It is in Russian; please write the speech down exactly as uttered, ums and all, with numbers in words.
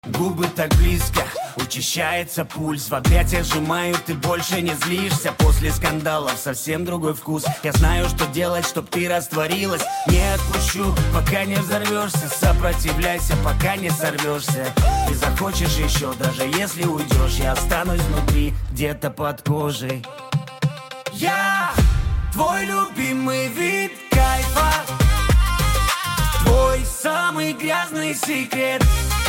Губы так близко, учащается пульс. В объятиях сжимаю, ты больше не злишься. После скандалов совсем другой вкус. Я знаю, что делать, чтоб ты растворилась. Не отпущу, пока не взорвешься. Сопротивляйся, пока не сорвешься. Ты захочешь еще, даже если уйдешь. Я останусь внутри, где-то под кожей. Я твой любимый вид кайфа, твой самый грязный секрет.